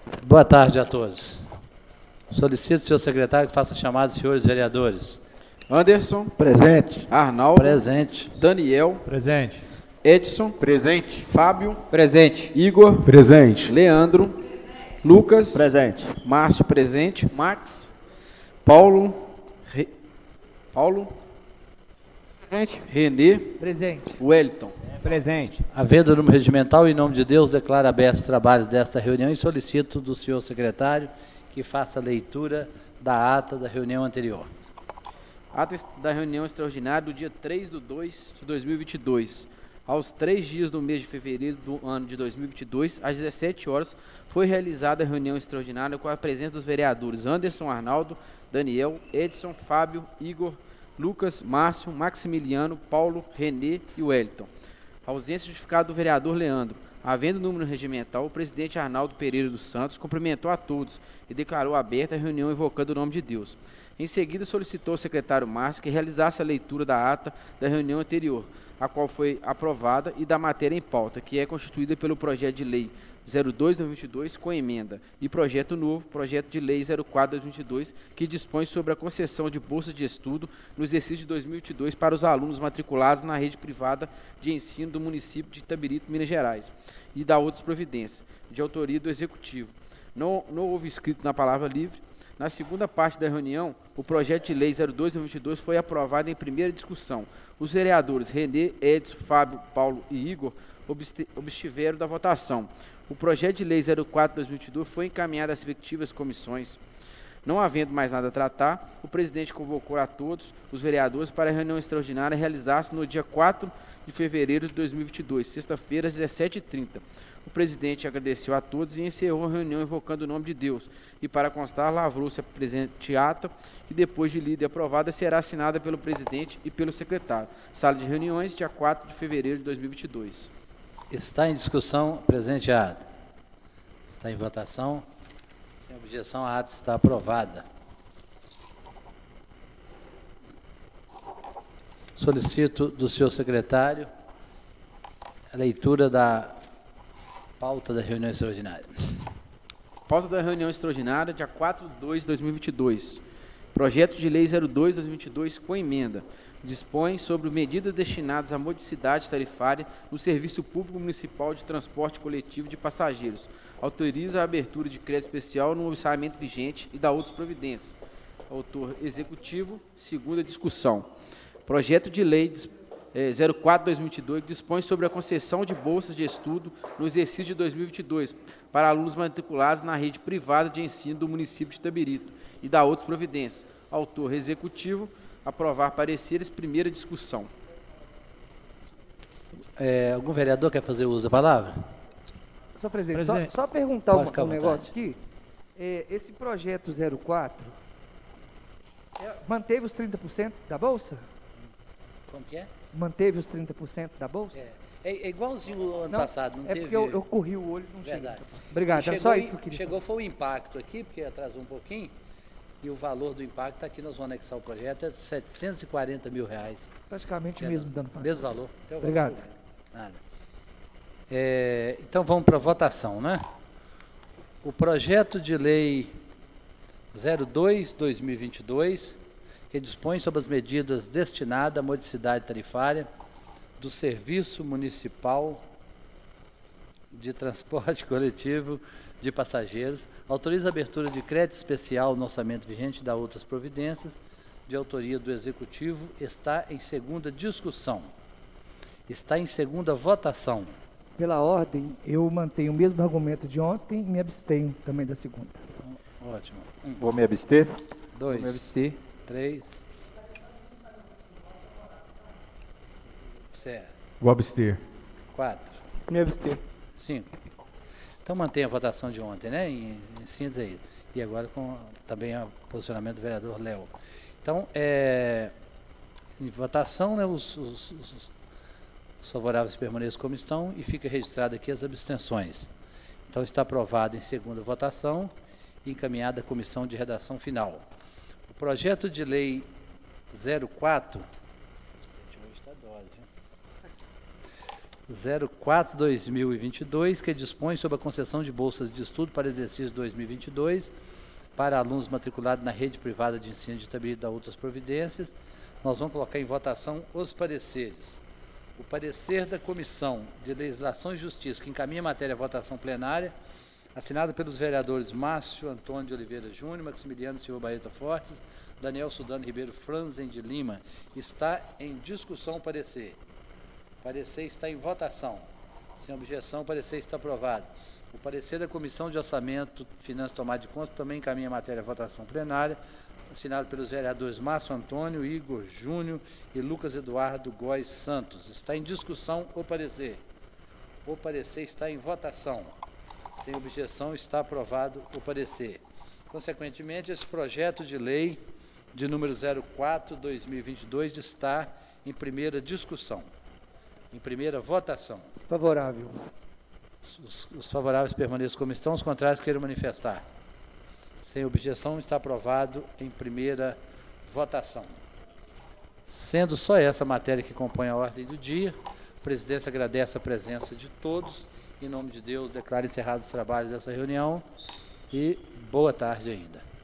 Boa tarde a todos. Solicito, senhor secretário, que faça chamada, senhores vereadores. Anderson. Presente. Arnaldo. Presente. Daniel. Presente. Edson. Presente. Fábio. Presente. Igor. Presente. Leandro. Lucas. Presente. Márcio, presente. Max. Paulo. Paulo. Presente. Renê. Presente. Wellington. Presente. Havendo número regimental, em nome de Deus, declaro abertos os trabalhos desta reunião e solicito do senhor secretário que faça a leitura da ata da reunião anterior. Ata da reunião extraordinária do dia 3/2/2022. Aos 3 dias do mês de fevereiro do ano de 2022, às 17 horas, foi realizada a reunião extraordinária com a presença dos vereadores Anderson, Arnaldo, Daniel, Edson, Fábio, Igor, Lucas, Márcio, Maximiliano, Paulo, Renê e Wellington. A ausência justificada do vereador Leandro. Havendo número regimental, o presidente Arnaldo Pereira dos Santos cumprimentou a todos e declarou aberta a reunião invocando o nome de Deus. Em seguida, solicitou ao secretário Márcio que realizasse a leitura da ata da reunião anterior, a qual foi aprovada, e da matéria em pauta, que é constituída pelo projeto de lei 02/2022 com emenda, e projeto novo, projeto de lei 04/2022, que dispõe sobre a concessão de bolsas de estudo no exercício de 2022 para os alunos matriculados na rede privada de ensino do município de Itabirito, Minas Gerais, e da outras providências, de autoria do Executivo. Não houve escrito na palavra livre. Na segunda parte da reunião, o projeto de lei 02/2022 foi aprovado em primeira discussão. Os vereadores Renê, Edson, Fábio, Paulo e Igor obstiveram da votação. O projeto de lei 04/2022 foi encaminhado às respectivas comissões. Não havendo mais nada a tratar, o presidente convocou a todos os vereadores para a reunião extraordinária realizar-se no dia 4 de fevereiro de 2022, sexta-feira, às 17h30. O presidente agradeceu a todos e encerrou a reunião invocando o nome de Deus. E, para constar, lavrou-se a presente ata, que depois de lida e aprovada será assinada pelo presidente e pelo secretário. Sala de reuniões, dia 4 de fevereiro de 2022. Está em discussão a presente ata. Está em votação. Sem objeção, a ata está aprovada. Solicito do senhor secretário a leitura da pauta da reunião extraordinária. Pauta da reunião extraordinária, dia 4/2/2022. Projeto de lei 02/2022 com emenda. Dispõe sobre medidas destinadas à modicidade tarifária no Serviço Público Municipal de Transporte Coletivo de Passageiros. Autoriza a abertura de crédito especial no orçamento vigente e da outras providências. Autor executivo, segunda discussão. Projeto de lei 04/2022 dispõe sobre a concessão de bolsas de estudo no exercício de 2022 para alunos matriculados na rede privada de ensino do município de Itabirito e da outras providências. Autor executivo, aprovar pareceres, primeira discussão. Algum vereador quer fazer uso da palavra? Senhor presidente, só perguntar um negócio aqui. Esse projeto 04 manteve os 30% da bolsa? Como que é? Manteve os 30% da bolsa? É igualzinho o ano passado, não teve... porque eu corri o olho e não Verdade. cheguei. Obrigado, é só isso que eu queria. Chegou foi o impacto aqui, porque atrasou um pouquinho, e o valor do impacto aqui, nós vamos anexar o projeto, é de R$740 mil. Praticamente o mesmo dano passado. Mesmo valor. Obrigado. Nada. Então vamos para a votação, né? O projeto de lei 02/2022, que dispõe sobre as medidas destinadas à modicidade tarifária do Serviço Municipal de Transporte Coletivo de Passageiros, autoriza a abertura de crédito especial no orçamento vigente e da outras providências, de autoria do Executivo, está em segunda discussão. Está em segunda votação. Pela ordem, eu mantenho o mesmo argumento de ontem e me abstenho também da segunda. Ótimo. Vou me abster? 2, Vou me abster. 3. Certo. Vou abster. 4. Me abster. 5. Então mantém a votação de ontem, né? Em síntese aí. E agora com também o posicionamento do vereador Léo. Então, em votação, né, os favoráveis permaneçam como estão e fica registrado aqui as abstenções. Então está aprovado em segunda votação e encaminhada à comissão de redação final. O projeto de lei 04 04/2022, que dispõe sobre a concessão de bolsas de estudo para exercício 2022 para alunos matriculados na rede privada de ensino de Itabira e outras providências. Nós vamos colocar em votação os pareceres. O parecer da Comissão de Legislação e Justiça, que encaminha a matéria à votação plenária, assinado pelos vereadores Márcio Antônio de Oliveira Júnior, Maximiliano Silva Barreto Fortes, Daniel Sudano Ribeiro Franzen de Lima. Está em discussão o parecer. O parecer está em votação. Sem objeção, o parecer está aprovado. O parecer da Comissão de Orçamento, Finanças e Tomada de Contas também encaminha a matéria à votação plenária, assinado pelos vereadores Márcio Antônio, Igor Júnior e Lucas Eduardo Góes Santos. Está em discussão o parecer. O parecer está em votação. Sem objeção, está aprovado o parecer. Consequentemente, esse projeto de lei de número 04/2022 está em primeira discussão, em primeira votação. Favorável. Os favoráveis permaneçam como estão, os contrários queiram manifestar. Sem objeção, está aprovado em primeira votação. Sendo só essa matéria que compõe a ordem do dia, a presidência agradece a presença de todos. Em nome de Deus, declaro encerrados os trabalhos dessa reunião e boa tarde ainda.